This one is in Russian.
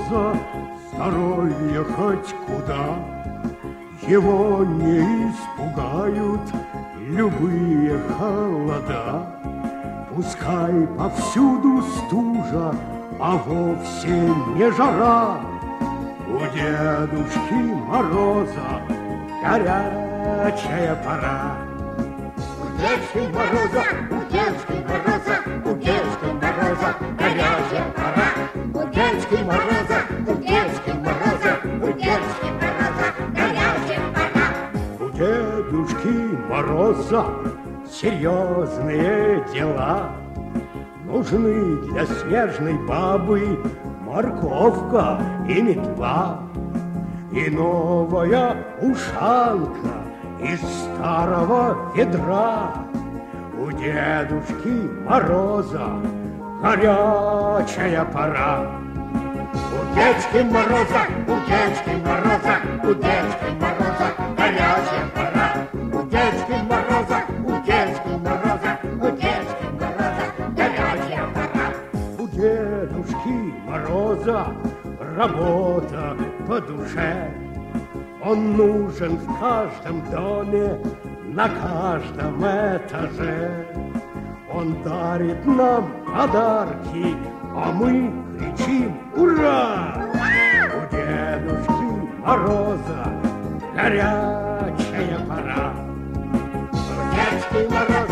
Мороза здоровье хоть куда. Его не испугают любые холода. Пускай повсюду стужа, а вовсе не жара. У Дедушки Мороза горячая пора. У Дедушки Мороза, у Дедушки Мороза, у Дедушки Мороза горячая пора. У Дедушки Мороза, у Дедушки Мороза, у Дедушки Мороза горячая пора. У Дедушки Мороза серьезные дела. Нужны для снежной бабы морковка и метла, и новая ушанка из старого ведра. У Дедушки Мороза горячая пора. У Дедушки Мороза, у Дедушки Мороза, у Дедушки Мороза горячая пора. У Дедушки Мороза, у Дедушки Мороза, у Дедушки Мороза горячая пора. У Дедушки Мороза работа по душе. Он нужен в каждом доме, на каждом этаже. Он дарит нам подарки, а мы кричим «Ура!». У Дедушки Мороза горячая пора. У Дедушки Мороза,